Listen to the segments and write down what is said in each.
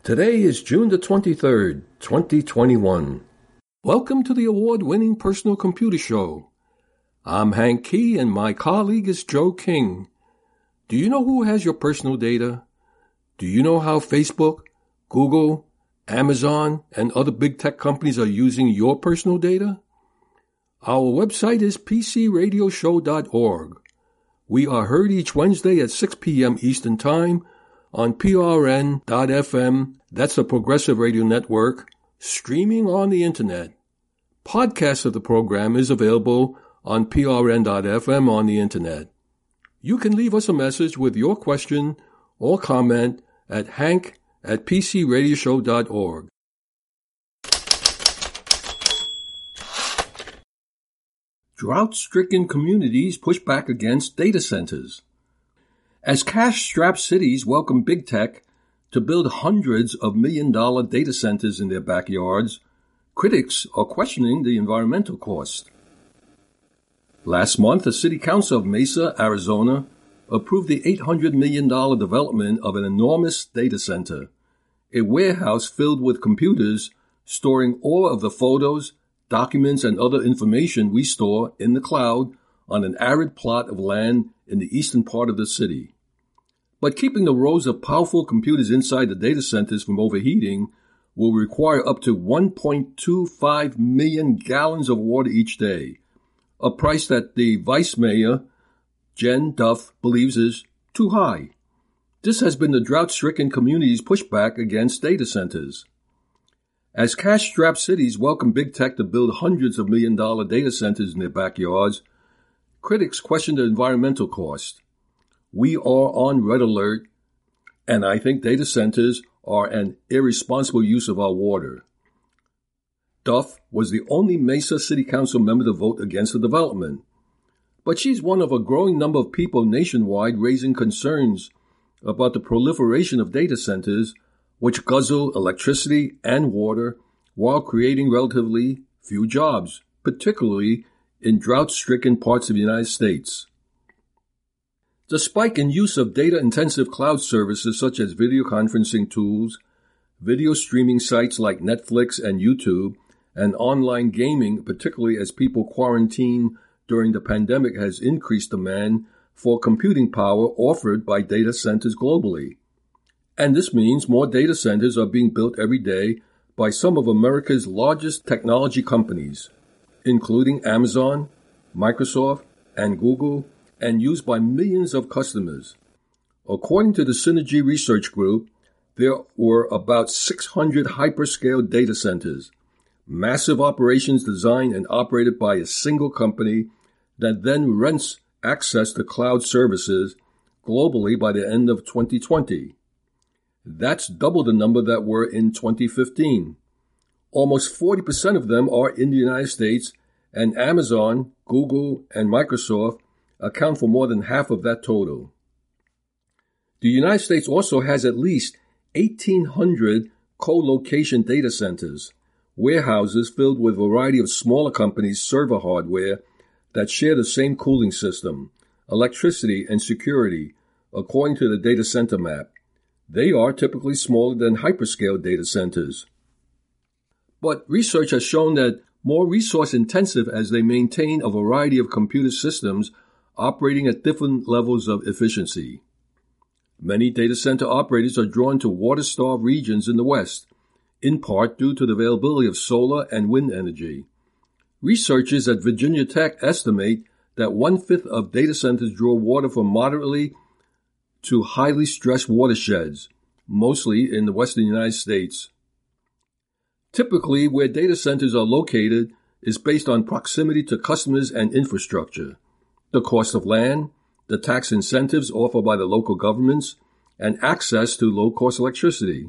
Today is June the 23rd, 2021. Welcome to the award-winning Personal Computer Show. I'm Hank Key and my colleague is Joe King. Do you know who has your personal data? Do you know how Facebook, Google, Amazon, and other big tech companies are using your personal data? Our website is pcradioshow.org. We are heard each Wednesday at 6 p.m. Eastern Time on PRN.FM, that's the Progressive Radio Network, streaming on the Internet. Podcasts of the program is available on PRN.FM on the Internet. You can leave us a message with your question or comment at hank@pcradioshow.org. Drought-stricken communities push back against data centers. As cash-strapped cities welcome big tech to build hundreds of million-dollar data centers in their backyards, critics are questioning the environmental cost. Last month, the City Council of Mesa, Arizona, approved the $800 million development of an enormous data center, a warehouse filled with computers storing all of the photos, documents, and other information we store in the cloud on an arid plot of land in the eastern part of the city. But keeping the rows of powerful computers inside the data centers from overheating will require up to 1.25 million gallons of water each day, a price that the Vice Mayor, Jen Duff, believes is too high. This has been the drought-stricken community's pushback against data centers. As cash-strapped cities welcome big tech to build hundreds of million-dollar data centers in their backyards, critics question the environmental cost. We are on red alert, and I think data centers are an irresponsible use of our water. Duff was the only Mesa City Council member to vote against the development, but she's one of a growing number of people nationwide raising concerns about the proliferation of data centers which guzzle electricity and water while creating relatively few jobs, particularly in drought-stricken parts of the United States. The spike in use of data-intensive cloud services such as video conferencing tools, video streaming sites like Netflix and YouTube, and online gaming, particularly as people quarantine during the pandemic, has increased demand for computing power offered by data centers globally. And this means more data centers are being built every day by some of America's largest technology companies, including Amazon, Microsoft, and Google, and used by millions of customers. According to the Synergy Research Group, there were about 600 hyperscale data centers, massive operations designed and operated by a single company that then rents access to cloud services globally by the end of 2020. That's double the number that were in 2015. Almost 40% of them are in the United States, and Amazon, Google, and Microsoft account for more than half of that total. The United States also has at least 1,800 co-location data centers, warehouses filled with a variety of smaller companies' server hardware that share the same cooling system, electricity, and security, according to the data center map. They are typically smaller than hyperscale data centers. But research has shown that more resource-intensive as they maintain a variety of computer systems operating at different levels of efficiency. Many data center operators are drawn to water-starved regions in the West, in part due to the availability of solar and wind energy. Researchers at Virginia Tech estimate that 1/5 of data centers draw water from moderately to highly stressed watersheds, mostly in the western United States. Typically, where data centers are located is based on proximity to customers and infrastructure, the cost of land, the tax incentives offered by the local governments, and access to low-cost electricity.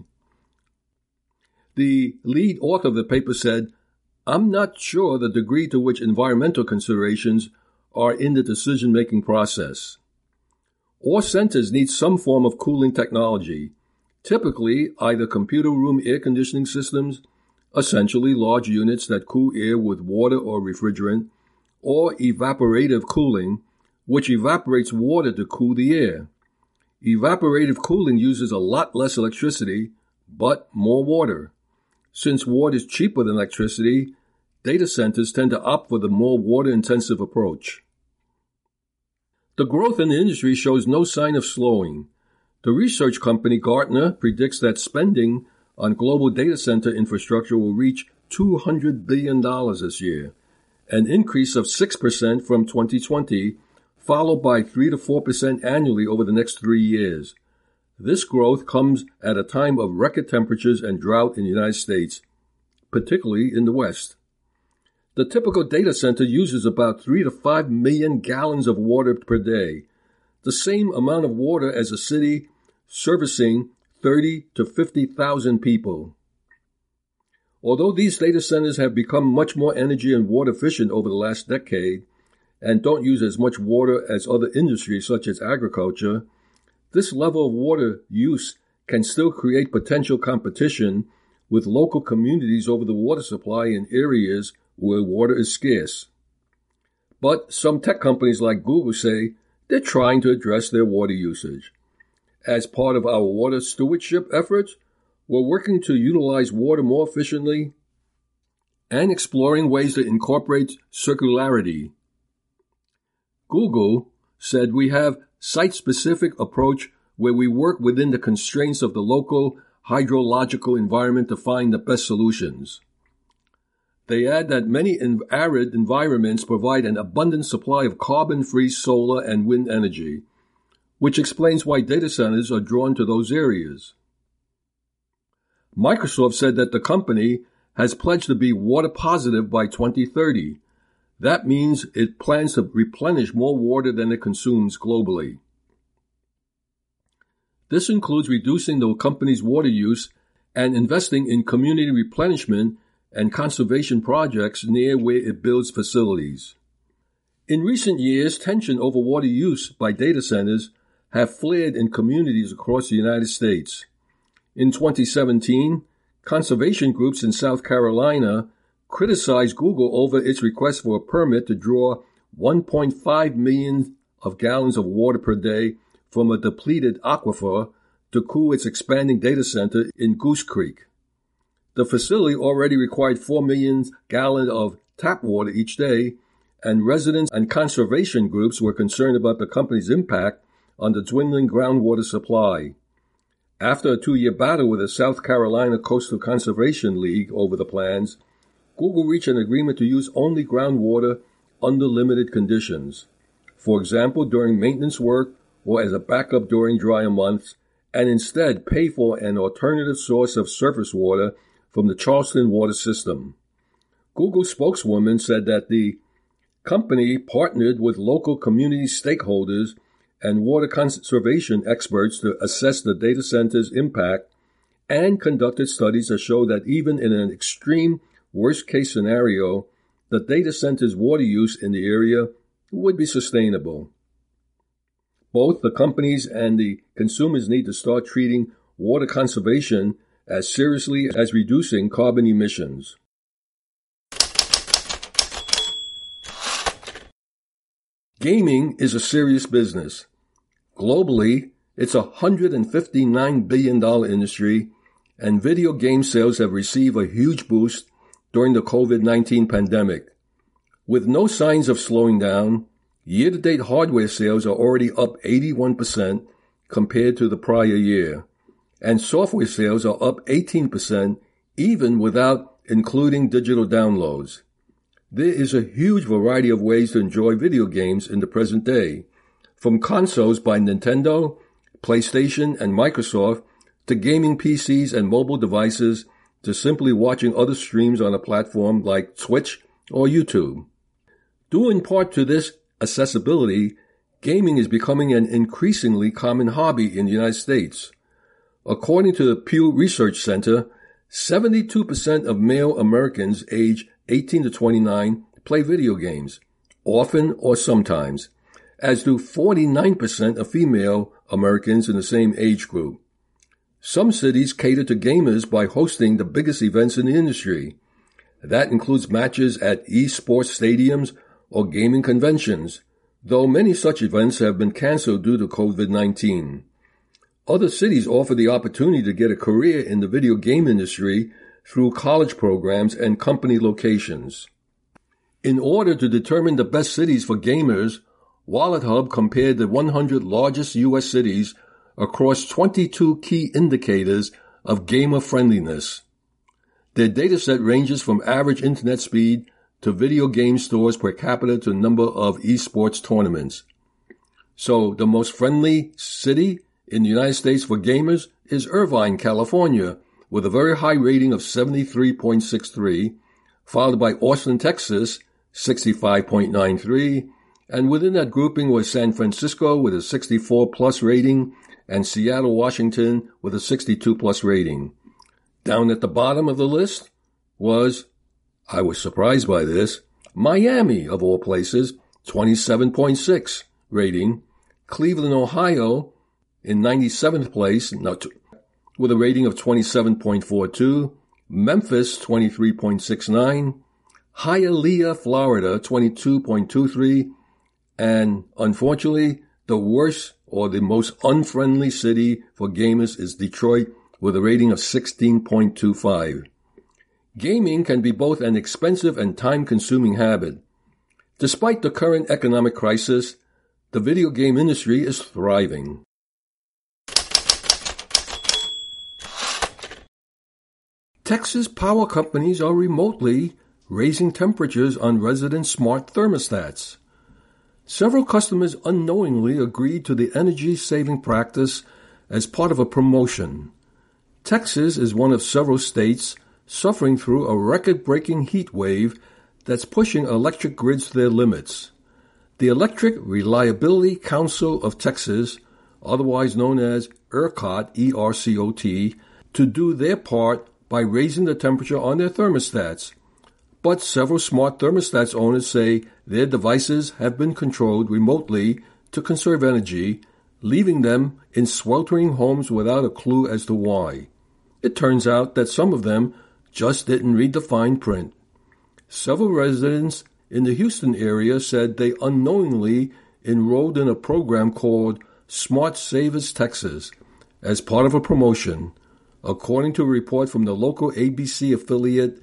The lead author of the paper said, "I'm not sure the degree to which environmental considerations are in the decision-making process. All centers need some form of cooling technology, typically either computer room air conditioning systems, essentially large units that cool air with water or refrigerant, or evaporative cooling, which evaporates water to cool the air. Evaporative cooling uses a lot less electricity, but more water. Since water is cheaper than electricity, data centers tend to opt for the more water-intensive approach. The growth in the industry shows no sign of slowing. The research company Gartner predicts that spending on global data center infrastructure will reach $200 billion this year, an increase of 6% from 2020, followed by 3 to 4% annually over the next 3 years. This growth comes at a time of record temperatures and drought in the United States, particularly in the West. The typical data center uses about 3 to 5 million gallons of water per day, the same amount of water as a city servicing 30 to 50,000 people. Although these data centers have become much more energy and water efficient over the last decade and don't use as much water as other industries such as agriculture, this level of water use can still create potential competition with local communities over the water supply in areas where water is scarce. But some tech companies like Google say they're trying to address their water usage. As part of our water stewardship efforts, we're working to utilize water more efficiently and exploring ways to incorporate circularity. Google said we have site-specific approach where we work within the constraints of the local hydrological environment to find the best solutions. They add that many arid environments provide an abundant supply of carbon-free solar and wind energy, which explains why data centers are drawn to those areas. Microsoft said that the company has pledged to be water positive by 2030. That means it plans to replenish more water than it consumes globally. This includes reducing the company's water use and investing in community replenishment and conservation projects near where it builds facilities. In recent years, tension over water use by data centers have flared in communities across the United States. In 2017, conservation groups in South Carolina criticized Google over its request for a permit to draw 1.5 million of gallons of water per day from a depleted aquifer to cool its expanding data center in Goose Creek. The facility already required 4 million gallons of tap water each day, and residents and conservation groups were concerned about the company's impact on the dwindling groundwater supply. After a 2-year battle with the South Carolina Coastal Conservation League over the plans, Google reached an agreement to use only groundwater under limited conditions. For example, during maintenance work or as a backup during drier months, and instead pay for an alternative source of surface water from the Charleston water system. Google spokeswoman said that the company partnered with local community stakeholders and water conservation experts to assess the data center's impact and conducted studies that show that even in an extreme worst-case scenario, the data center's water use in the area would be sustainable. Both the companies and the consumers need to start treating water conservation as seriously as reducing carbon emissions. Gaming is a serious business. Globally, it's a $159 billion industry, and video game sales have received a huge boost during the COVID-19 pandemic. With no signs of slowing down, year-to-date hardware sales are already up 81% compared to the prior year, and software sales are up 18% even without including digital downloads. There is a huge variety of ways to enjoy video games in the present day, from consoles by Nintendo, PlayStation, and Microsoft to gaming PCs and mobile devices to simply watching other streams on a platform like Twitch or YouTube. Due in part to this accessibility, gaming is becoming an increasingly common hobby in the United States. According to the Pew Research Center, 72% of male Americans age 18 to 29 play video games, often or sometimes, as do 49% of female Americans in the same age group. Some cities cater to gamers by hosting the biggest events in the industry. That includes matches at esports stadiums or gaming conventions, though many such events have been canceled due to COVID-19. Other cities offer the opportunity to get a career in the video game industry through college programs and company locations. In order to determine the best cities for gamers, WalletHub compared the 100 largest U.S. cities across 22 key indicators of gamer friendliness. Their dataset ranges from average internet speed to video game stores per capita to number of esports tournaments. So the most friendly city in the United States for gamers is Irvine, California, with a very high rating of 73.63, followed by Austin, Texas, 65.93, and within that grouping was San Francisco with a 64 plus rating and Seattle, Washington with a 62 plus rating. Down at the bottom of the list was, I was surprised by this, Miami, of all places, 27.6 rating, Cleveland, Ohio, in 97th place, with a rating of 27.42, Memphis, 23.69, Hialeah, Florida, 22.23, and unfortunately, the worst or the most unfriendly city for gamers is Detroit, with a rating of 16.25. Gaming can be both an expensive and time-consuming habit. Despite the current economic crisis, the video game industry is thriving. Texas power companies are remotely raising temperatures on resident smart thermostats. Several customers unknowingly agreed to the energy-saving practice as part of a promotion. Texas is one of several states suffering through a record-breaking heat wave that's pushing electric grids to their limits. The Electric Reliability Council of Texas, otherwise known as ERCOT, E-R-C-O-T, to do their part by raising the temperature on their thermostats. But several smart thermostats owners say their devices have been controlled remotely to conserve energy, leaving them in sweltering homes without a clue as to why. It turns out that some of them just didn't read the fine print. Several residents in the Houston area said they unknowingly enrolled in a program called Smart Savers Texas as part of a promotion, according to a report from the local ABC affiliate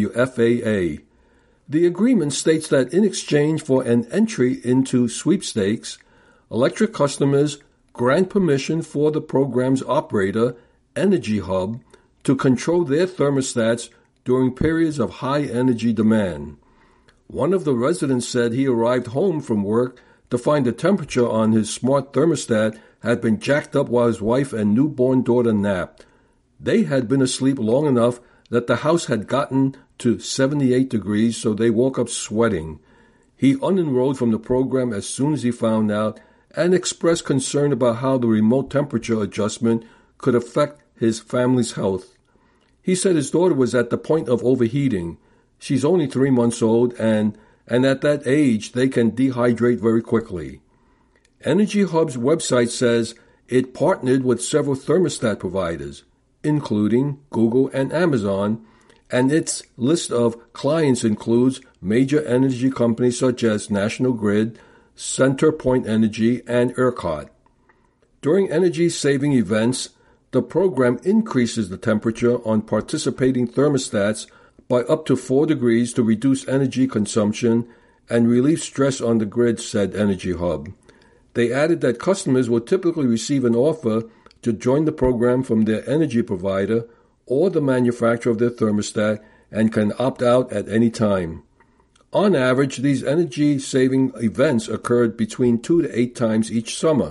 WFAA. The agreement states that in exchange for an entry into sweepstakes, electric customers grant permission for the program's operator, Energy Hub, to control their thermostats during periods of high energy demand. One of the residents said he arrived home from work to find the temperature on his smart thermostat had been jacked up while his wife and newborn daughter napped. They had been asleep long enough that the house had gotten to 78 degrees, so they woke up sweating. He unenrolled from the program as soon as he found out and expressed concern about how the remote temperature adjustment could affect his family's health. He said his daughter was at the point of overheating. She's only 3 months old, and at that age, they can dehydrate very quickly. Energy Hub's website says it partnered with several thermostat providers, including Google and Amazon, and its list of clients includes major energy companies such as National Grid, CenterPoint Energy, and ERCOT. During energy-saving events, the program increases the temperature on participating thermostats by up to 4 degrees to reduce energy consumption and relieve stress on the grid, said Energy Hub. They added that customers will typically receive an offer to join the program from their energy provider or the manufacturer of their thermostat and can opt out at any time. On average, these energy-saving events occurred between 2 to 8 times each summer.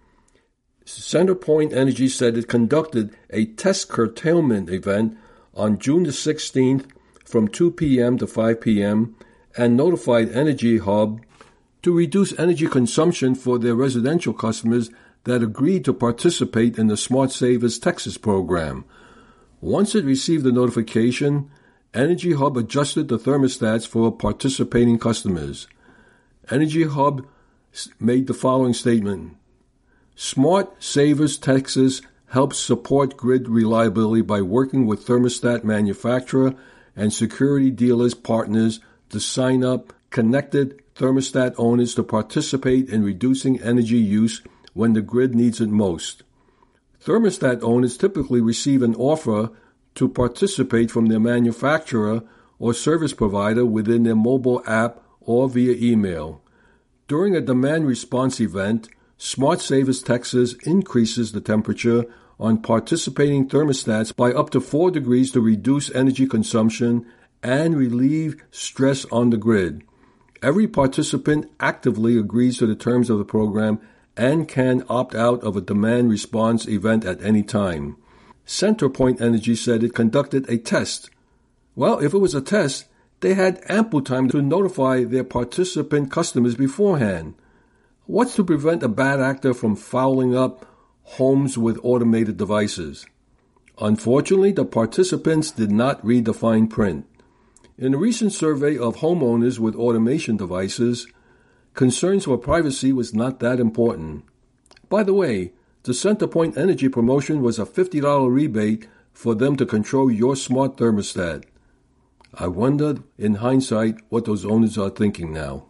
CenterPoint Energy said it conducted a test curtailment event on June the 16th from 2 p.m. to 5 p.m. and notified Energy Hub to reduce energy consumption for their residential customers that agreed to participate in the Smart Savers Texas program. Once it received the notification, Energy Hub adjusted the thermostats for participating customers. Energy Hub made the following statement: Smart Savers Texas helps support grid reliability by working with thermostat manufacturer and security dealers partners to sign up connected thermostat owners to participate in reducing energy use when the grid needs it most. Thermostat owners typically receive an offer to participate from their manufacturer or service provider within their mobile app or via email. During a demand response event, Smart Savers Texas increases the temperature on participating thermostats by up to 4 degrees to reduce energy consumption and relieve stress on the grid. Every participant actively agrees to the terms of the program and can opt out of a demand response event at any time. CenterPoint Energy said it conducted a test. Well, if it was a test, they had ample time to notify their participant customers beforehand. What's to prevent a bad actor from fouling up homes with automated devices? Unfortunately, the participants did not read the fine print. In a recent survey of homeowners with automation devices, concerns for privacy was not that important. By the way, the CenterPoint Energy promotion was a $50 rebate for them to control your smart thermostat. I wondered, in hindsight, what those owners are thinking now.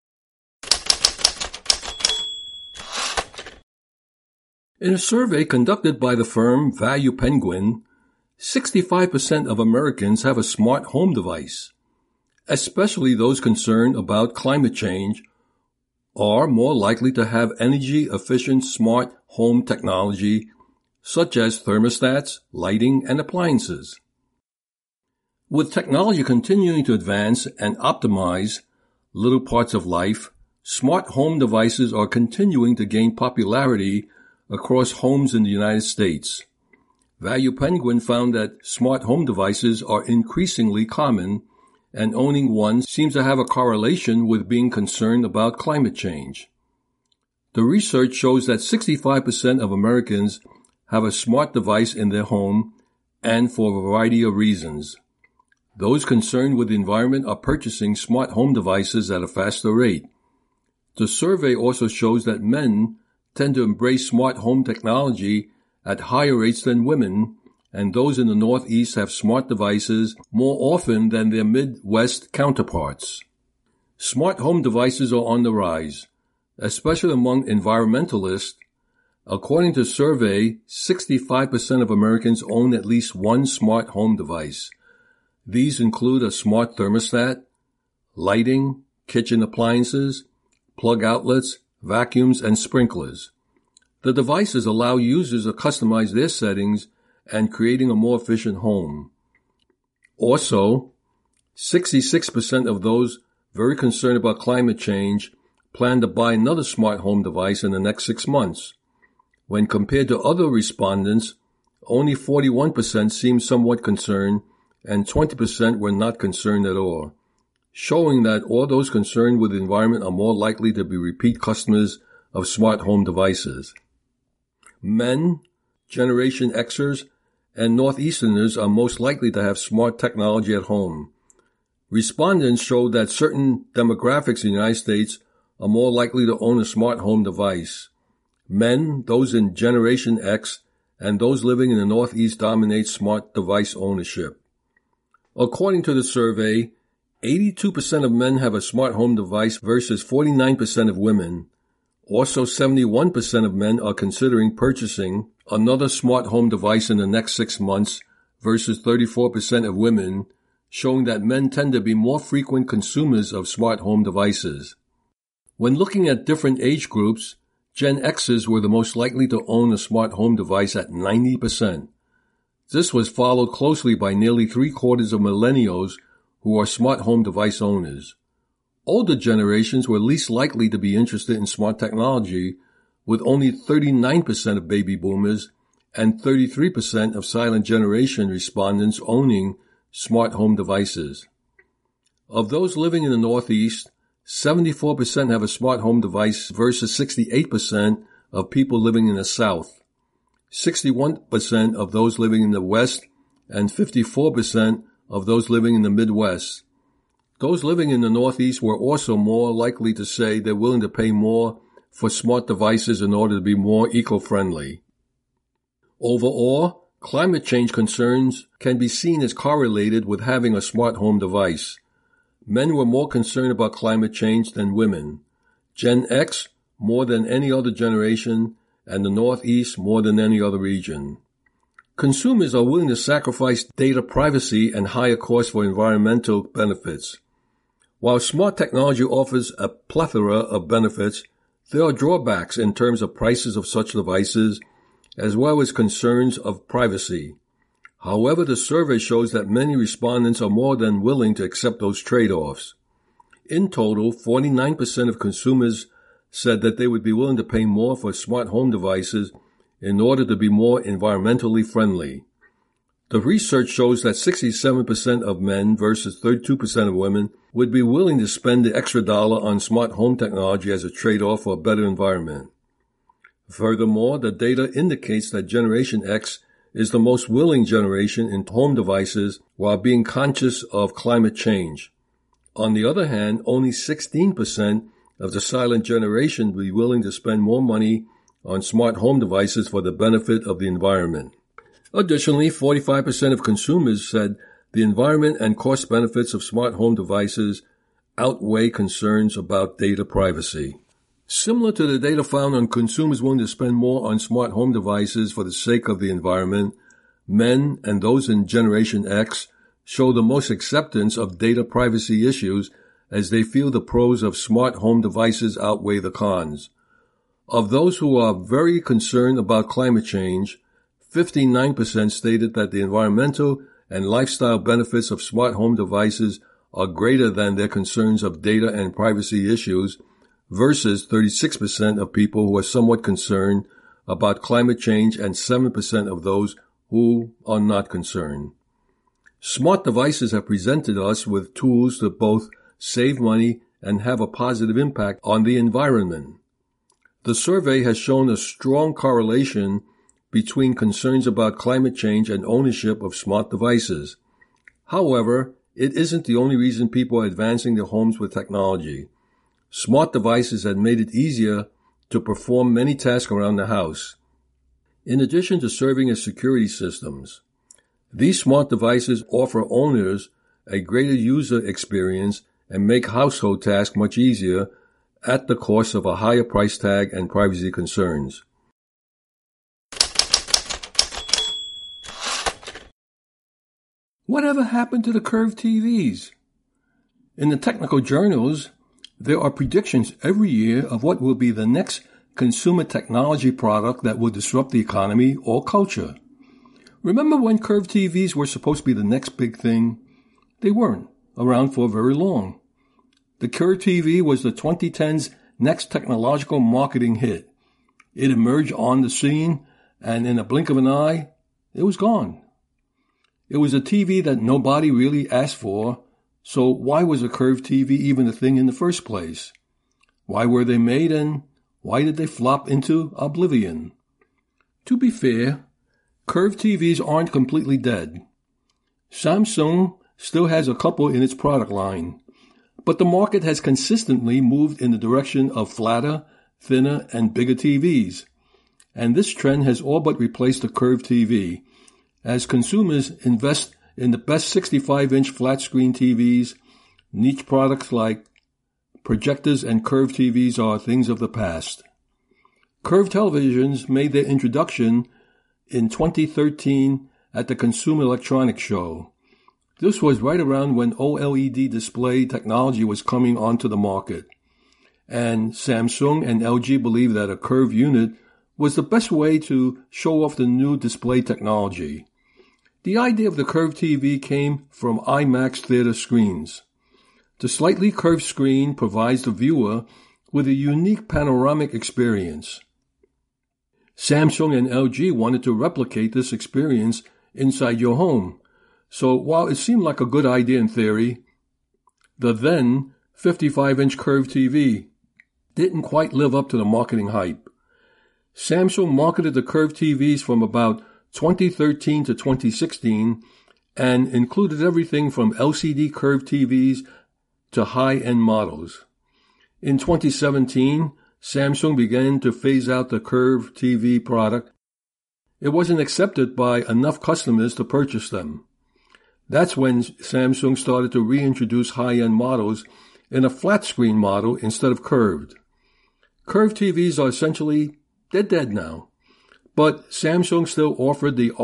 In a survey conducted by the firm Value Penguin, 65% of Americans have a smart home device. Especially those concerned about climate change are more likely to have energy-efficient smart home technology such as thermostats, lighting, and appliances. With technology continuing to advance and optimize little parts of life, smart home devices are continuing to gain popularity across homes in the United States. Value Penguin found that smart home devices are increasingly common, and owning one seems to have a correlation with being concerned about climate change. The research shows that 65% of Americans have a smart device in their home, and for a variety of reasons. Those concerned with the environment are purchasing smart home devices at a faster rate. The survey also shows that men tend to embrace smart home technology at higher rates than women, and those in the Northeast have smart devices more often than their Midwest counterparts. Smart home devices are on the rise, especially among environmentalists. According to a survey, 65% of Americans own at least one smart home device. These include a smart thermostat, lighting, kitchen appliances, plug outlets, vacuums, and sprinklers. The devices allow users to customize their settings and creating a more efficient home. Also, 66% of those very concerned about climate change plan to buy another smart home device in the next 6 months. When compared to other respondents, only 41% seemed somewhat concerned and 20% were not concerned at all, showing that all those concerned with the environment are more likely to be repeat customers of smart home devices. Men, Generation Xers, and Northeasterners are most likely to have smart technology at home. Respondents showed that certain demographics in the United States are more likely to own a smart home device. Men, those in Generation X, and those living in the Northeast dominate smart device ownership. According to the survey, 82% of men have a smart home device versus 49% of women. Also, 71% of men are considering purchasing another smart home device in the next 6 months versus 34% of women, showing that men tend to be more frequent consumers of smart home devices. When looking at different age groups, Gen Xers were the most likely to own a smart home device at 90%. This was followed closely by nearly 3/4 of millennials who are smart home device owners. Older generations were least likely to be interested in smart technology, with only 39% of baby boomers and 33% of silent generation respondents owning smart home devices. Of those living in the Northeast, 74% have a smart home device versus 68% of people living in the South, 61% of those living in the West, and 54% of those living in the Midwest. Those living in the Northeast were also more likely to say they're willing to pay more for smart devices in order to be more eco-friendly. Overall, climate change concerns can be seen as correlated with having a smart home device. Men were more concerned about climate change than women. Gen X, more than any other generation, and the Northeast more than any other region. Consumers are willing to sacrifice data privacy and higher costs for environmental benefits. While smart technology offers a plethora of benefits, there are drawbacks in terms of prices of such devices, as well as concerns of privacy. However, the survey shows that many respondents are more than willing to accept those trade-offs. In total, 49% of consumers said that they would be willing to pay more for smart home devices in order to be more environmentally friendly. The research shows that 67% of men versus 32% of women would be willing to spend the extra dollar on smart home technology as a trade-off for a better environment. Furthermore, the data indicates that Generation X is the most willing generation in home devices while being conscious of climate change. On the other hand, only 16% of the silent generation would be willing to spend more money on smart home devices for the benefit of the environment. Additionally, 45% of consumers said the environment and cost benefits of smart home devices outweigh concerns about data privacy. Similar to the data found on consumers willing to spend more on smart home devices for the sake of the environment, men and those in Generation X show the most acceptance of data privacy issues as they feel the pros of smart home devices outweigh the cons. Of those who are very concerned about climate change, 59% stated that the environmental and lifestyle benefits of smart home devices are greater than their concerns of data and privacy issues, versus 36% of people who are somewhat concerned about climate change and 7% of those who are not concerned. Smart devices have presented us with tools to both save money and have a positive impact on the environment. The survey has shown a strong correlation between concerns about climate change and ownership of smart devices. However, it isn't the only reason people are advancing their homes with technology. Smart devices have made it easier to perform many tasks around the house. In addition to serving as security systems, these smart devices offer owners a greater user experience and make household tasks much easier at the cost of a higher price tag and privacy concerns. Whatever happened to the curved TVs? In the technical journals, there are predictions every year of what will be the next consumer technology product that will disrupt the economy or culture. Remember when curved TVs were supposed to be the next big thing? They weren't around for very long. The curved TV was the 2010s next technological marketing hit. It emerged on the scene, and in a blink of an eye, it was gone. It was a TV that nobody really asked for, so why was a curved TV even a thing in the first place? Why were they made, and why did they flop into oblivion? To be fair, curved TVs aren't completely dead. Samsung still has a couple in its product line, but the market has consistently moved in the direction of flatter, thinner, and bigger TVs, and this trend has all but replaced the curved TV, as consumers invest in the best 65-inch flat-screen TVs. Niche products like projectors and curved TVs are things of the past. Curved televisions made their introduction in 2013 at the Consumer Electronics Show. This was right around when OLED display technology was coming onto the market, and Samsung and LG believed that a curved unit was the best way to show off the new display technology. The idea of the curved TV came from IMAX theater screens. The slightly curved screen provides the viewer with a unique panoramic experience. Samsung and LG wanted to replicate this experience inside your home. So while it seemed like a good idea in theory, the then 55-inch curved TV didn't quite live up to the marketing hype. Samsung marketed the curved TVs from about 2013 to 2016 and included everything from LCD curved TVs to high-end models. In 2017, Samsung began to phase out the curved TV product. It wasn't accepted by enough customers to purchase them. That's when Samsung started to reintroduce high-end models in a flat-screen model instead of curved. Curved TVs are essentially They're dead now. But Samsung still offered the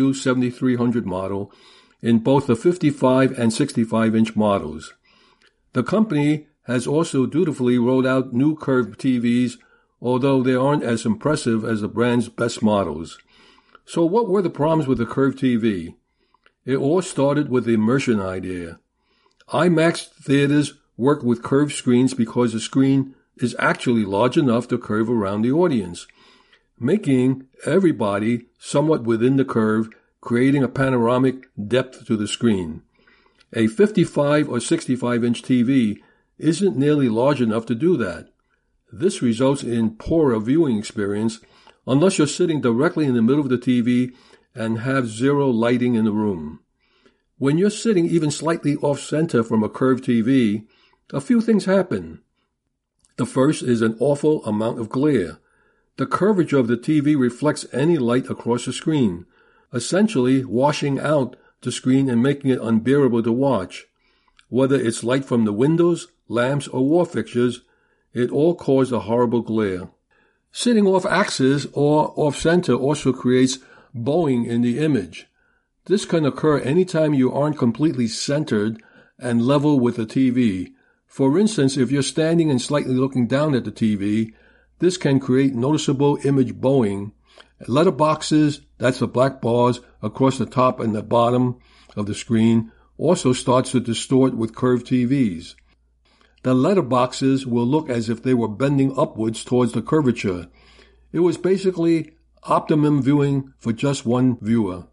RU7300 model in both the 55 and 65-inch models. The company has also dutifully rolled out new curved TVs, although they aren't as impressive as the brand's best models. So what were the problems with the curved TV? It all started with the immersion idea. IMAX theaters work with curved screens because the screen is actually large enough to curve around the audience, making everybody somewhat within the curve, creating a panoramic depth to the screen. A 55 or 65-inch TV isn't nearly large enough to do that. This results in poorer viewing experience unless you're sitting directly in the middle of the TV and have zero lighting in the room. When you're sitting even slightly off-center from a curved TV, a few things happen. The first is an awful amount of glare. The curvature of the TV reflects any light across the screen, essentially washing out the screen and making it unbearable to watch. Whether it's light from the windows, lamps, or wall fixtures, it all causes a horrible glare. Sitting off-axis or off-center also creates bowing in the image. This can occur anytime you aren't completely centered and level with the TV. For instance, if you're standing and slightly looking down at the TV, this can create noticeable image bowing. Letterboxes, that's the black bars across the top and the bottom of the screen, also starts to distort with curved TVs. The letterboxes will look as if they were bending upwards towards the curvature. It was basically optimum viewing for just one viewer.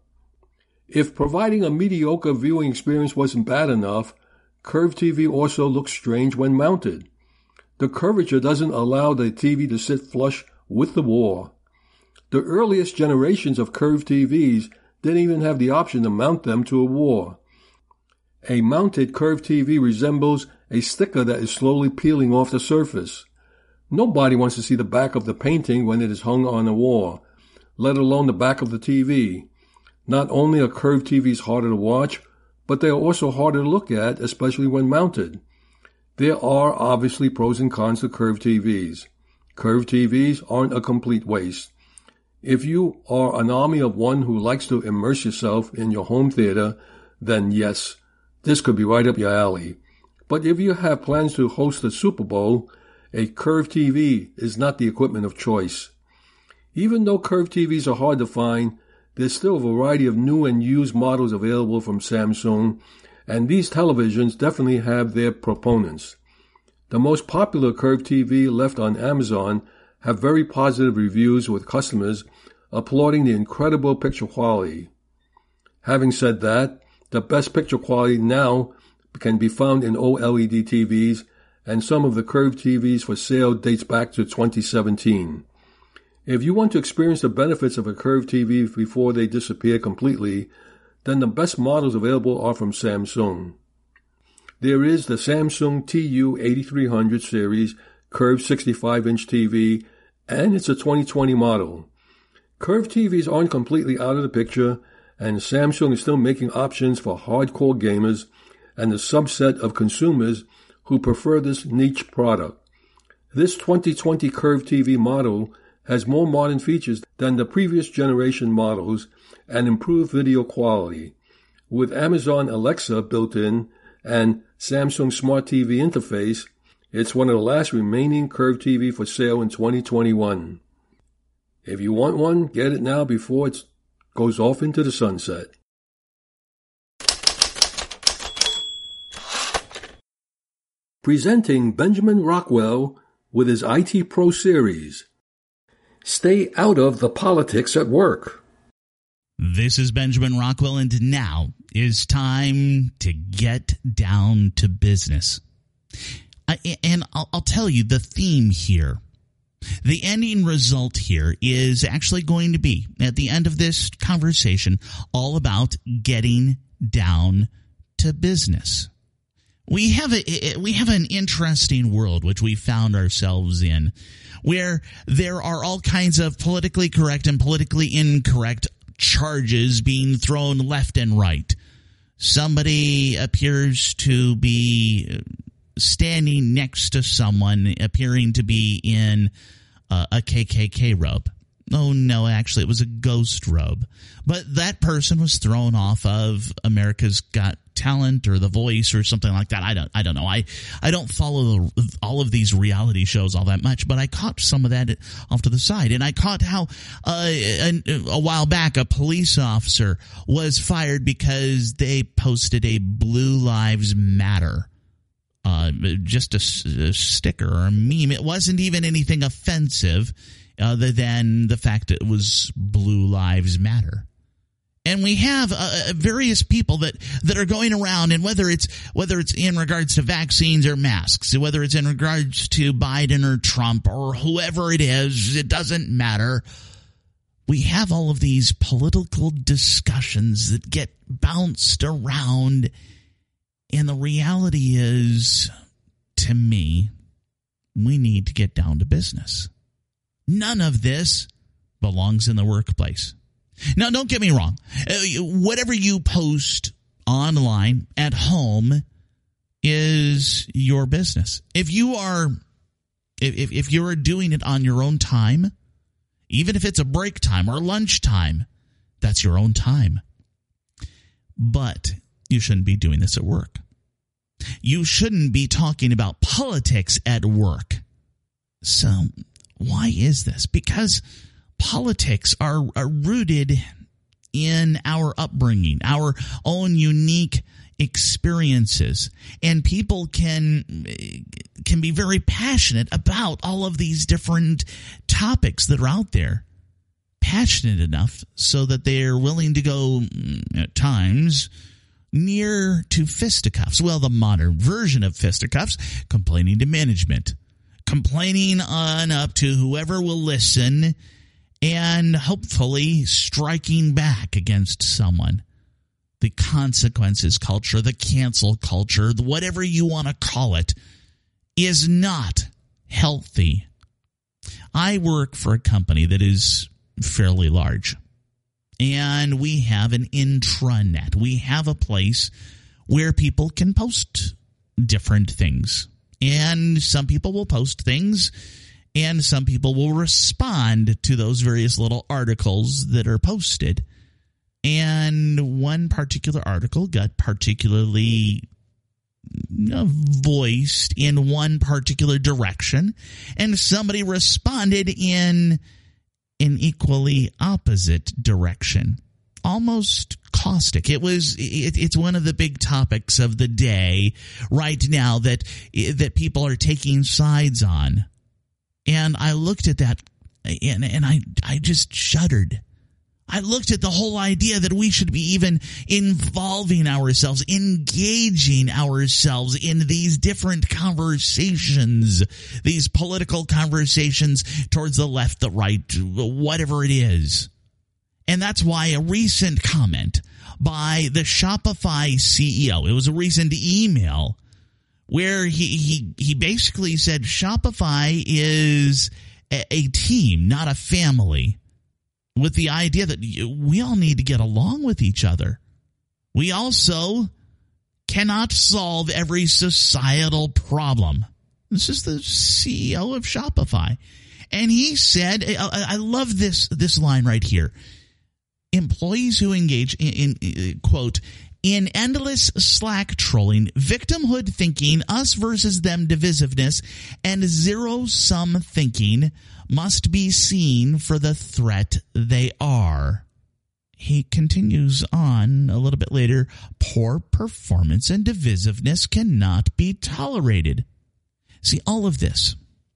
If providing a mediocre viewing experience wasn't bad enough, curved TV also looks strange when mounted. The curvature doesn't allow the TV to sit flush with the wall. The earliest generations of curved TVs didn't even have the option to mount them to a wall. A mounted curved TV resembles a sticker that is slowly peeling off the surface. Nobody wants to see the back of the painting when it is hung on a wall, let alone the back of the TV. Not only are curved TVs harder to watch, but they are also harder to look at, especially when mounted. There are obviously pros and cons to curved TVs. Curved TVs aren't a complete waste. If you are an army of one who likes to immerse yourself in your home theater, then yes, this could be right up your alley. But if you have plans to host the Super Bowl, a curved TV is not the equipment of choice. Even though curved TVs are hard to find, there's still a variety of new and used models available from Samsung, and these televisions definitely have their proponents. The most popular curved TV left on Amazon have very positive reviews, with customers applauding the incredible picture quality. Having said that, the best picture quality now can be found in OLED TVs, and some of the curved TVs for sale dates back to 2017. If you want to experience the benefits of a curved TV before they disappear completely, then the best models available are from Samsung. There is the Samsung TU8300 series curved 65-inch TV, and it's a 2020 model. Curved TVs aren't completely out of the picture, and Samsung is still making options for hardcore gamers and the subset of consumers who prefer this niche product. This 2020 curved TV model has more modern features than the previous generation models and improved video quality. With Amazon Alexa built in and Samsung Smart TV interface, it's one of the last remaining curved TV for sale in 2021. If you want one, get it now before it goes off into the sunset. Presenting Benjamin Rockwell with his IT Pro series. Stay out of the politics at work. This is Benjamin Rockwell, and now is time to get down to business. And I'll tell you the theme here. The ending result here is actually going to be, at the end of this conversation, all about getting down to business. We have an interesting world which we found ourselves in, where there are all kinds of politically correct and politically incorrect charges being thrown left and right. Somebody appears to be standing next to someone appearing to be in a KKK robe. Oh, no, actually, it was a ghost robe. But that person was thrown off of America's Got Talent or The Voice or something like that. I don't know. I don't follow all of these reality shows all that much, but I caught some of that off to the side. And I caught how a while back a police officer was fired because they posted a Blue Lives Matter. Just a sticker or a meme. It wasn't even anything offensive other than the fact that it was Blue Lives Matter. And we have various people that are going around, and whether it's in regards to vaccines or masks, whether it's in regards to Biden or Trump or whoever it is, it doesn't matter. We have all of these political discussions that get bounced around. And the reality is, to me, we need to get down to business. None of this belongs in the workplace. Now, don't get me wrong. Whatever you post online at home is your business. If you are doing it on your own time, even if it's a break time or lunch time, that's your own time. But you shouldn't be doing this at work. You shouldn't be talking about politics at work. So why is this? Because politics are rooted in our upbringing, our own unique experiences, and people can be very passionate about all of these different topics that are out there. Passionate enough so that they're willing to go, at times, near to fisticuffs. Well, the modern version of fisticuffs, complaining to management, complaining on up to whoever will listen, and hopefully striking back against someone. The consequences culture, the cancel culture, whatever you want to call it, is not healthy. I work for a company that is fairly large. And we have an intranet. We have a place where people can post different things. And some people will post things, and some people will respond to those various little articles that are posted. And one particular article got particularly voiced in one particular direction, and somebody responded in an equally opposite direction, almost caustic. It's one of the big topics of the day right now that people are taking sides on. And I looked at that and I just shuddered. I looked at the whole idea that we should be even involving ourselves, engaging ourselves in these different conversations, these political conversations towards the left, the right, whatever it is. And that's why a recent comment by the Shopify CEO, it was a recent email where he basically said Shopify is a team, not a family, with the idea that we all need to get along with each other. We also cannot solve every societal problem. This is the CEO of Shopify. And he said, I love this line right here. Employees who engage in quote, in endless Slack trolling, victimhood thinking, us versus them divisiveness, and zero-sum thinking must be seen for the threat they are. He continues on a little bit later, poor performance and divisiveness cannot be tolerated. See, all of this,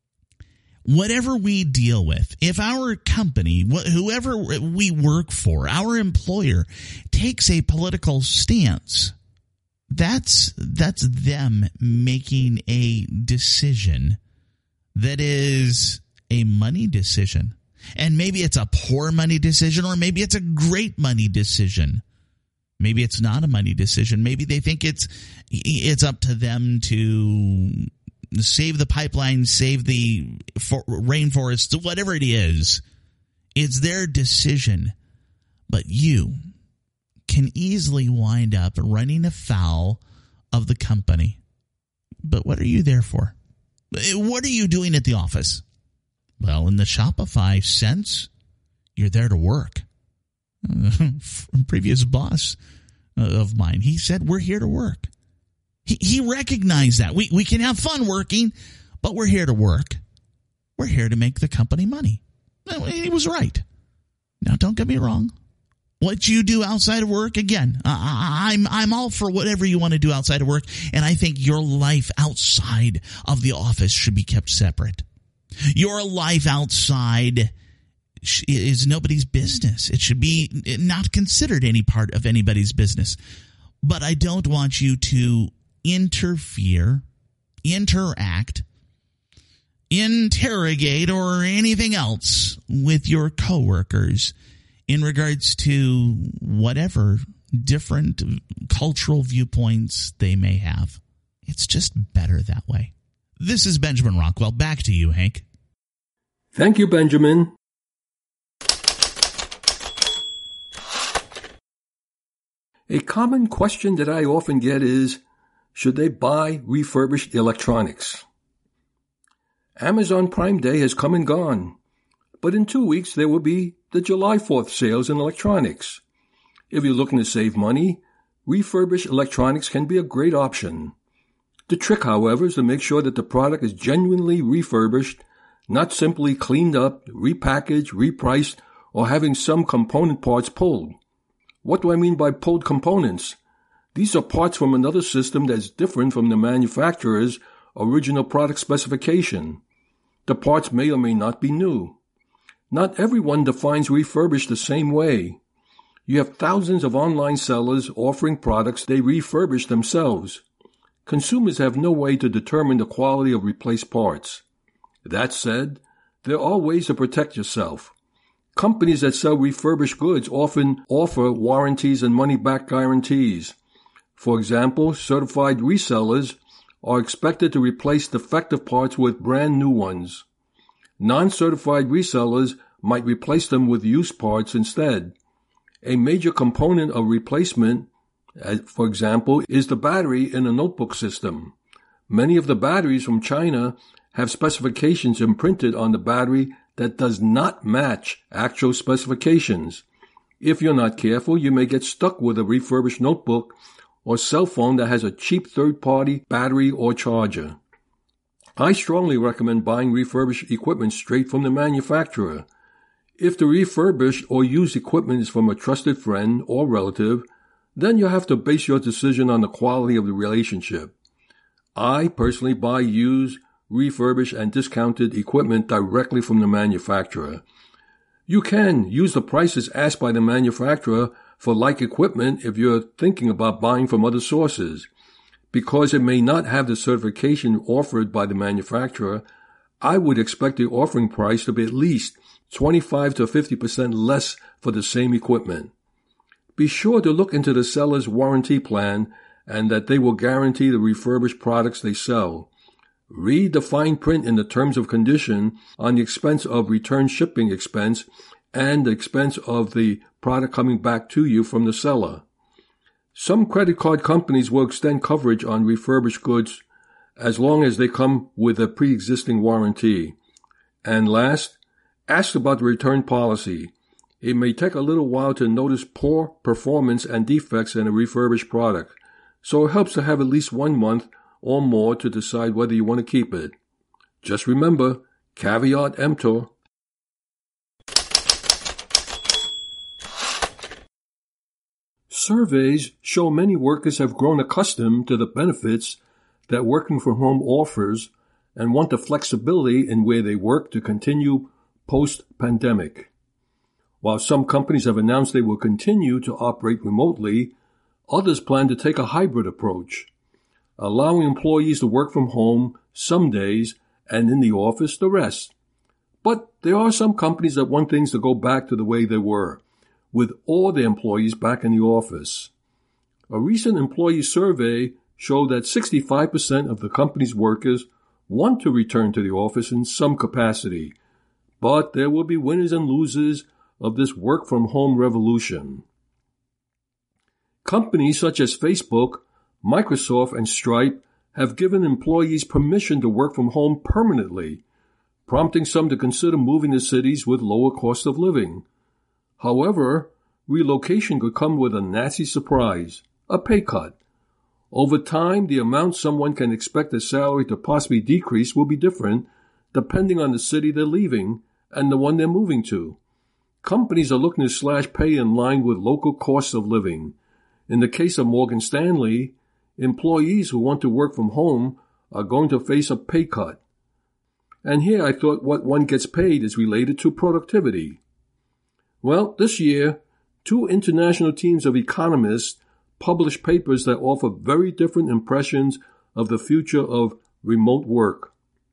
whatever we deal with, if our company, whoever we work for, our employer takes a political stance, that's them making a decision that is a money decision. And maybe it's a poor money decision, or maybe it's a great money decision. Maybe it's not a money decision. Maybe they think it's up to them to save the pipeline, save the rainforests, whatever it is. It's their decision. But you can easily wind up running afoul of the company. But what are you there for? What are you doing at the office? Well, in the Shopify sense, you're there to work. Previous boss of mine, he said, we're here to work. He recognized that. We can have fun working, but we're here to work. We're here to make the company money. He was right. Now, don't get me wrong. What you do outside of work, again, I'm all for whatever you want to do outside of work, and I think your life outside of the office should be kept separate. Your life outside is nobody's business. It should be not considered any part of anybody's business. But I don't want you to interfere, interact, interrogate, or anything else with your coworkers in regards to whatever different cultural viewpoints they may have. It's just better that way. This is Benjamin Rockwell. Back to you, Hank. Thank you, Benjamin. A common question that I often get is, should they buy refurbished electronics? Amazon Prime Day has come and gone, but in 2 weeks there will be the July 4th sales in electronics. If you're looking to save money, refurbished electronics can be a great option. The trick, however, is to make sure that the product is genuinely refurbished, not simply cleaned up, repackaged, repriced, or having some component parts pulled. What do I mean by pulled components? These are parts from another system that's different from the manufacturer's original product specification. The parts may or may not be new. Not everyone defines refurbished the same way. You have thousands of online sellers offering products they refurbish themselves. Consumers have no way to determine the quality of replaced parts. That said, there are ways to protect yourself. Companies that sell refurbished goods often offer warranties and money-back guarantees. For example, certified resellers are expected to replace defective parts with brand new ones. Non-certified resellers might replace them with used parts instead. A major component of replacement, for example, is the battery in a notebook system. Many of the batteries from China have specifications imprinted on the battery that does not match actual specifications. If you're not careful, you may get stuck with a refurbished notebook or cell phone that has a cheap third-party battery or charger. I strongly recommend buying refurbished equipment straight from the manufacturer. If the refurbished or used equipment is from a trusted friend or relative, then you have to base your decision on the quality of the relationship. I personally buy used, refurbished, and discounted equipment directly from the manufacturer. You can use the prices asked by the manufacturer for like equipment if you're thinking about buying from other sources. Because it may not have the certification offered by the manufacturer, I would expect the offering price to be at least 25 to 50% less for the same equipment. Be sure to look into the seller's warranty plan and that they will guarantee the refurbished products they sell. Read the fine print in the terms of condition on the expense of return shipping expense and the expense of the product coming back to you from the seller. Some credit card companies will extend coverage on refurbished goods as long as they come with a pre-existing warranty. And last, ask about the return policy. It may take a little while to notice poor performance and defects in a refurbished product, so it helps to have at least 1 month or more to decide whether you want to keep it. Just remember, caveat emptor. Surveys show many workers have grown accustomed to the benefits that working from home offers and want the flexibility in where they work to continue post-pandemic. While some companies have announced they will continue to operate remotely, others plan to take a hybrid approach, allowing employees to work from home some days and in the office the rest. But there are some companies that want things to go back to the way they were, with all the employees back in the office. A recent employee survey showed that 65% of the company's workers want to return to the office in some capacity, but there will be winners and losers of this work-from-home revolution. Companies such as Facebook, Microsoft, and Stripe have given employees permission to work from home permanently, prompting some to consider moving to cities with lower cost of living. However, relocation could come with a nasty surprise, a pay cut. Over time, the amount someone can expect their salary to possibly decrease will be different depending on the city they're leaving and the one they're moving to. Companies are looking to slash pay in line with local costs of living. In the case of Morgan Stanley, employees who want to work from home are going to face a pay cut. And here I thought what one gets paid is related to productivity. Well, this year, 2 international teams of economists published papers that offer very different impressions of the future of remote work.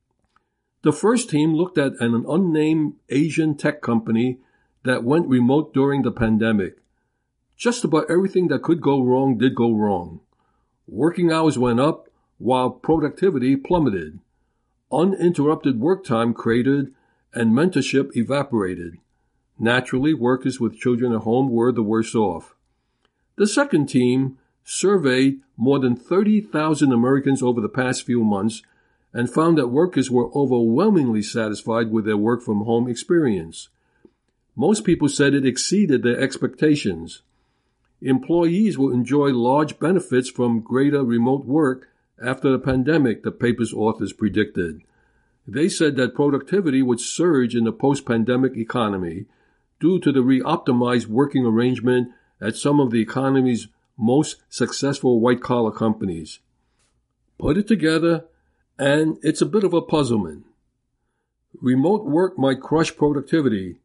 The first team looked at an unnamed Asian tech company that went remote during the pandemic. Just about everything that could go wrong did go wrong. Working hours went up while productivity plummeted. Uninterrupted work time cratered and mentorship evaporated. Naturally, workers with children at home were the worst off. The second team surveyed more than 30,000 Americans over the past few months and found that workers were overwhelmingly satisfied with their work-from-home experience. Most people said it exceeded their expectations. Employees will enjoy large benefits from greater remote work after the pandemic, the paper's authors predicted. They said that productivity would surge in the post-pandemic economy due to the re-optimized working arrangement at some of the economy's most successful white-collar companies. Put it together, and it's a bit of a puzzlement. Remote work might crush productivity,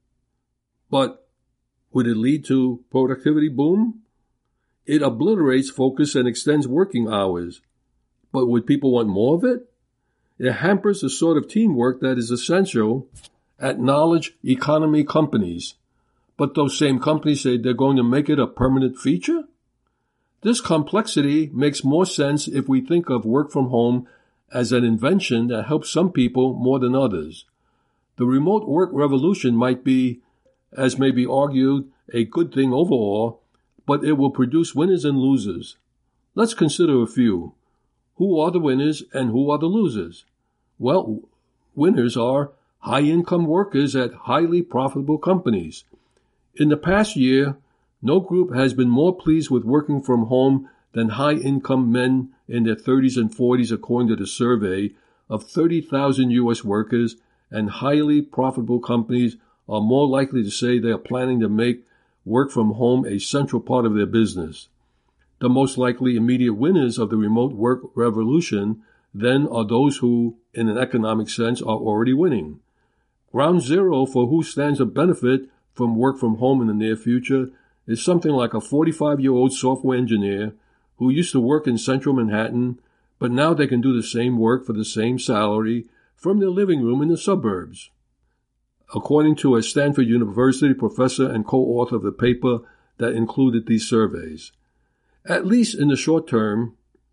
but would it lead to productivity boom? It obliterates focus and extends working hours. But would people want more of it? It hampers the sort of teamwork that is essential at knowledge economy companies. But those same companies say they're going to make it a permanent feature? This complexity makes more sense if we think of work from home as an invention that helps some people more than others. The remote work revolution might be, as may be argued, a good thing overall, but it will produce winners and losers. Let's consider a few. Who are the winners and who are the losers? Well, winners are high-income workers at highly profitable companies. In the past year, no group has been more pleased with working from home than high-income men in their 30s and 40s, according to the survey of 30,000 U.S. workers, and highly profitable companies are more likely to say they are planning to make work from home a central part of their business. The most likely immediate winners of the remote work revolution then are those who, in an economic sense, are already winning. Ground zero for who stands to benefit from work from home in the near future is something like a 45-year-old software engineer who used to work in central Manhattan, but now they can do the same work for the same salary from their living room in the suburbs. According to a Stanford University professor and co-author of the paper that included these surveys. At least in the short term,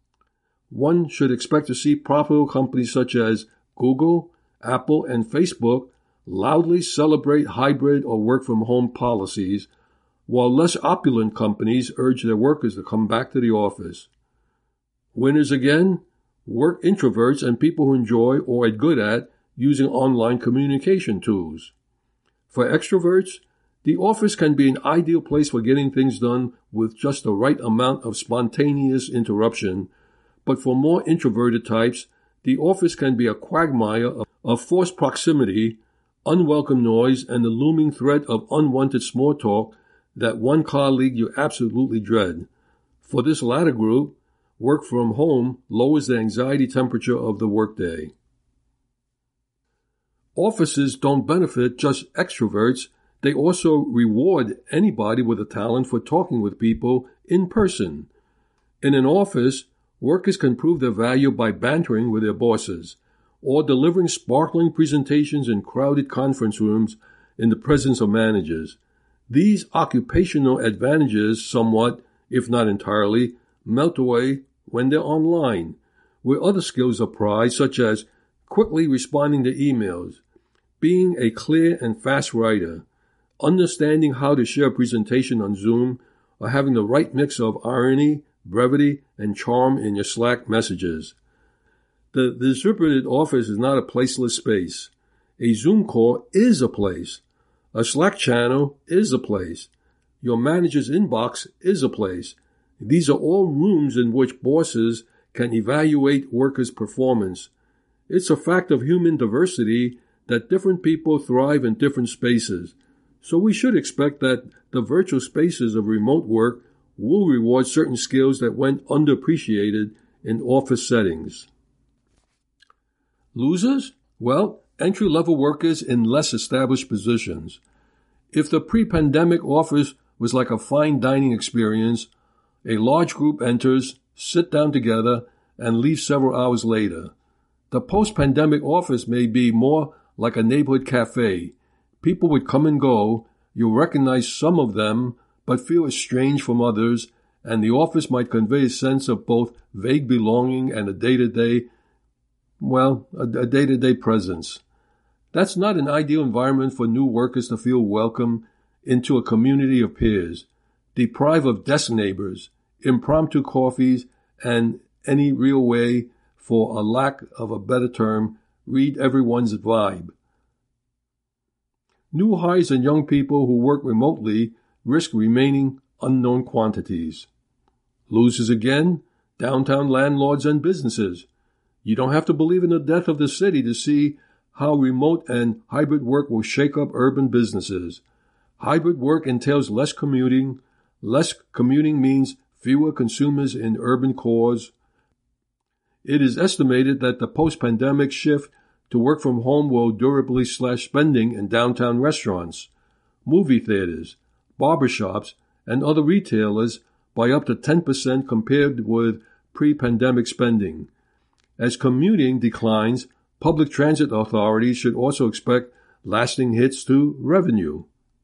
one should expect to see profitable companies such as Google, Apple, and Facebook loudly celebrate hybrid or work-from-home policies, while less opulent companies urge their workers to come back to the office. Winners again, work introverts and people who enjoy or are good at using online communication tools. For extroverts, the office can be an ideal place for getting things done with just the right amount of spontaneous interruption, but for more introverted types, the office can be a quagmire of forced proximity, unwelcome noise, and the looming threat of unwanted small talk that one colleague you absolutely dread. For this latter group, work from home lowers the anxiety temperature of the workday. Offices don't benefit just extroverts. They also reward anybody with a talent for talking with people in person. In an office, workers can prove their value by bantering with their bosses or delivering sparkling presentations in crowded conference rooms in the presence of managers. These occupational advantages somewhat, if not entirely, melt away when they're online, where other skills are prized, such as quickly responding to emails, being a clear and fast writer, understanding how to share a presentation on Zoom, or having the right mix of irony, brevity, and charm in your Slack messages. The distributed office is not a placeless space. A Zoom call is a place. A Slack channel is a place. Your manager's inbox is a place. These are all rooms in which bosses can evaluate workers' performance. It's a fact of human diversity that different people thrive in different spaces. So we should expect that the virtual spaces of remote work will reward certain skills that went underappreciated in office settings. Losers? Well, entry-level workers in less established positions. If the pre-pandemic office was like a fine dining experience, a large group enters, sit down together, and leave several hours later. The post-pandemic office may be more like a neighborhood cafe. People would come and go, you'll recognize some of them, but feel estranged from others, and the office might convey a sense of both vague belonging and a day-to-day presence. That's not an ideal environment for new workers to feel welcome into a community of peers, deprived of desk neighbors, impromptu coffees, and any real way, for a lack of a better term, read everyone's vibe. New hires and young people who work remotely risk remaining unknown quantities. Losers again, downtown landlords and businesses. You don't have to believe in the death of the city to see how remote and hybrid work will shake up urban businesses. Hybrid work entails less commuting. Less commuting means fewer consumers in urban cores. It is estimated that the post-pandemic shift to work from home will durably slash spending in downtown restaurants, movie theaters, barbershops, and other retailers by up to 10% compared with pre-pandemic spending. As commuting declines, public transit authorities should also expect lasting hits to revenue.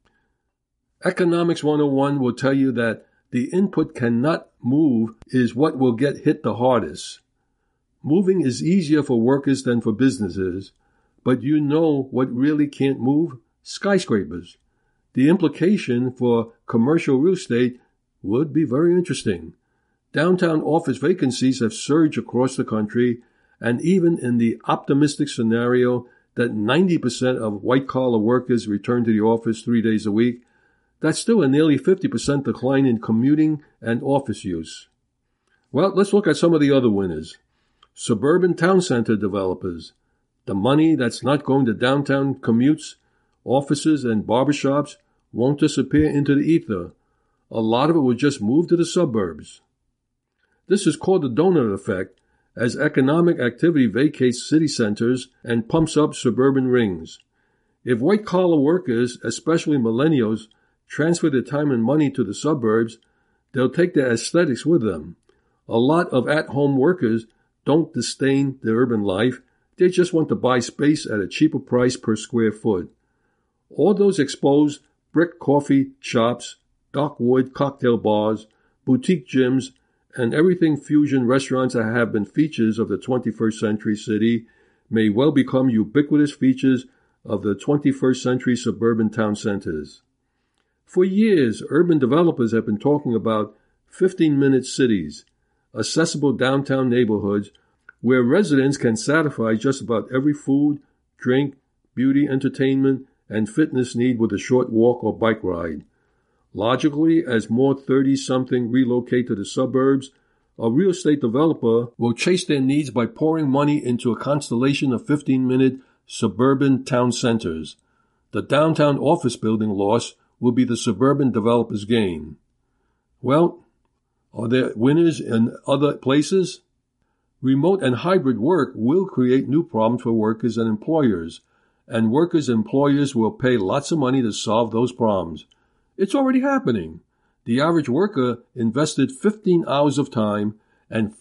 Economics 101 will tell you that the input cannot move is what will get hit the hardest. Moving is easier for workers than for businesses, but you know what really can't move? Skyscrapers. The implication for commercial real estate would be very interesting. Downtown office vacancies have surged across the country, and even in the optimistic scenario that 90% of white-collar workers return to the office 3 days a week, that's still a nearly 50% decline in commuting and office use. Well, let's look at some of the other winners. Suburban town center developers. The money that's not going to downtown commutes, offices, and barbershops won't disappear into the ether. A lot of it will just move to the suburbs. This is called the donut effect, as economic activity vacates city centers and pumps up suburban rings. If white-collar workers, especially millennials, transfer their time and money to the suburbs, they'll take their aesthetics with them. A lot of at-home workers don't disdain the urban life. They just want to buy space at a cheaper price per square foot. All those exposed brick coffee shops, dark wood cocktail bars, boutique gyms, and everything fusion restaurants that have been features of the 21st century city may well become ubiquitous features of the 21st century suburban town centers. For years, urban developers have been talking about 15-minute cities, accessible downtown neighborhoods where residents can satisfy just about every food, drink, beauty, entertainment, and fitness need with a short walk or bike ride. Logically, as more 30-something relocate to the suburbs, a real estate developer will chase their needs by pouring money into a constellation of 15-minute suburban town centers. The downtown office building loss will be the suburban developer's gain. Well, are there winners in other places? Remote and hybrid work will create new problems for workers and employers, and workers and employers will pay lots of money to solve those problems. It's already happening. The average worker invested 15 hours of time and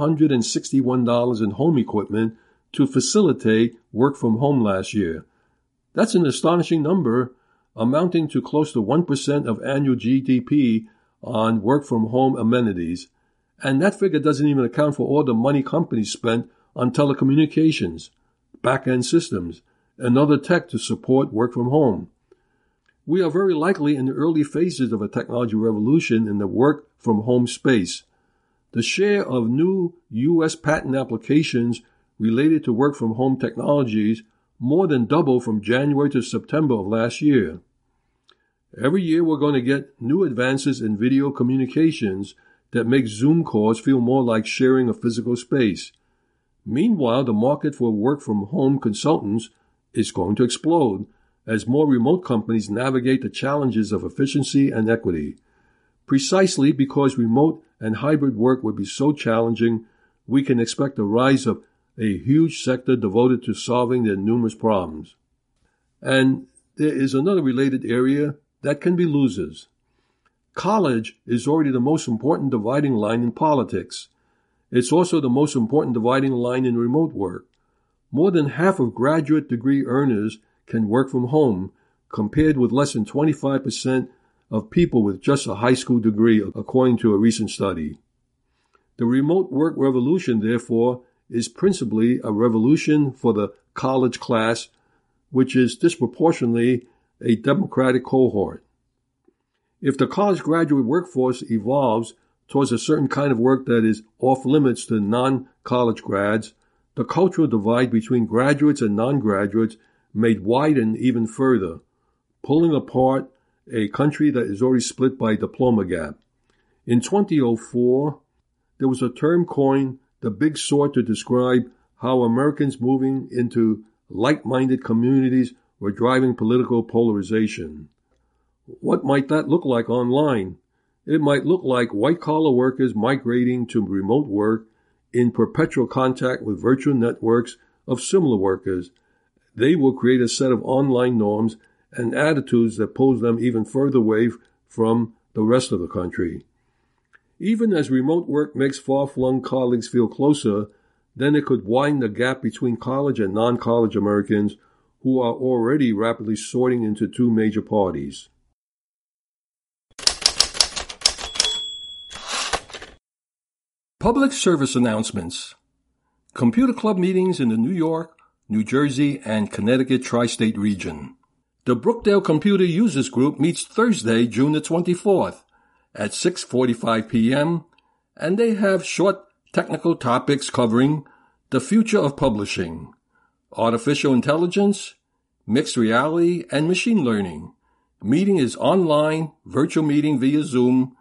$561 in home equipment to facilitate work from home last year. That's an astonishing number, amounting to close to 1% of annual GDP on work-from-home amenities, and that figure doesn't even account for all the money companies spent on telecommunications, back-end systems, and other tech to support work from home. We are very likely in the early phases of a technology revolution in the work-from-home space. The share of new U.S. patent applications related to work-from-home technologies more than double from January to September of last year. Every year we're going to get new advances in video communications that make Zoom calls feel more like sharing a physical space. Meanwhile, the market for work-from-home consultants is going to explode as more remote companies navigate the challenges of efficiency and equity. Precisely because remote and hybrid work would be so challenging, we can expect the rise of a huge sector devoted to solving their numerous problems. And there is another related area that can be losers. College is already the most important dividing line in politics. It's also the most important dividing line in remote work. More than half of graduate degree earners can work from home, compared with less than 25% of people with just a high school degree, according to a recent study. The remote work revolution, therefore, is principally a revolution for the college class, which is disproportionately a Democratic cohort. If the college graduate workforce evolves towards a certain kind of work that is off limits to non-college grads, the cultural divide between graduates and non-graduates may widen even further, pulling apart a country that is already split by a diploma gap. In 2004, there was a term coined the Big Sort to describe how Americans moving into like-minded communities were driving political polarization. What might that look like online? It might look like white-collar workers migrating to remote work in perpetual contact with virtual networks of similar workers. They will create a set of online norms and attitudes that pulls them even further away from the rest of the country. Even as remote work makes far-flung colleagues feel closer, then it could widen the gap between college and non-college Americans who are already rapidly sorting into two major parties. Public service announcements. Computer Club meetings in the New York, New Jersey, and Connecticut tri-state region. The Brookdale Computer Users Group meets Thursday, June the 24th at 6:45 p.m., and they have short technical topics covering the future of publishing, artificial intelligence, mixed reality, and machine learning. Meeting is online, virtual meeting via Zoom.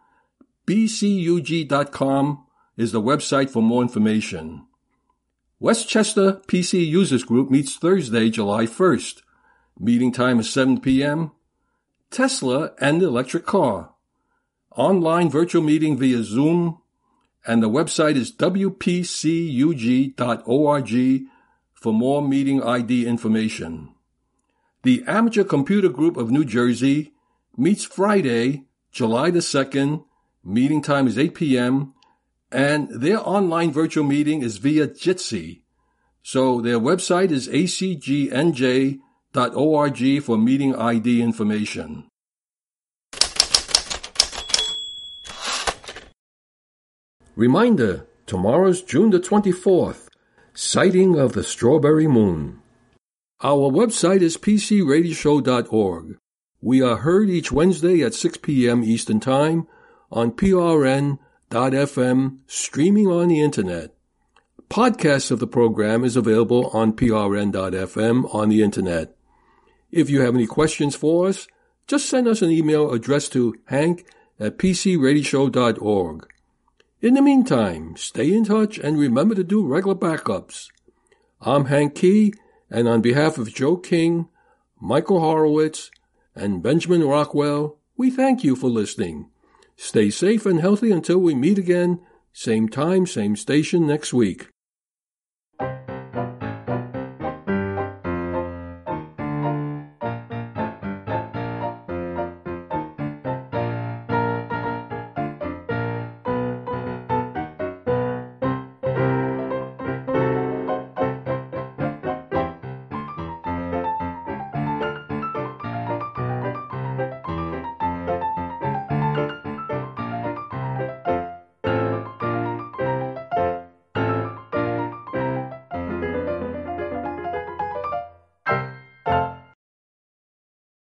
bcug.com is the website for more information. Westchester PC Users Group meets Thursday, July 1st. Meeting time is 7 p.m. Tesla and the electric car. Online virtual meeting via Zoom, and the website is wpcug.org for more meeting ID information. The Amateur Computer Group of New Jersey meets Friday, July the 2nd. Meeting time is 8 p.m., and their online virtual meeting is via Jitsi. So their website is acgnj.org for meeting ID information. Reminder, tomorrow's June the 24th, sighting of the strawberry moon. Our website is pcradioshow.org. We are heard each Wednesday at 6 p.m. Eastern Time on prn.fm, streaming on the Internet. Podcasts of the program is available on prn.fm on the Internet. If you have any questions for us, just send us an email addressed to hank@pcradioshow.org. In the meantime, stay in touch and remember to do regular backups. I'm Hank Key, and on behalf of Joe King, Michael Horowitz, and Benjamin Rockwell, we thank you for listening. Stay safe and healthy until we meet again, same time, same station next week.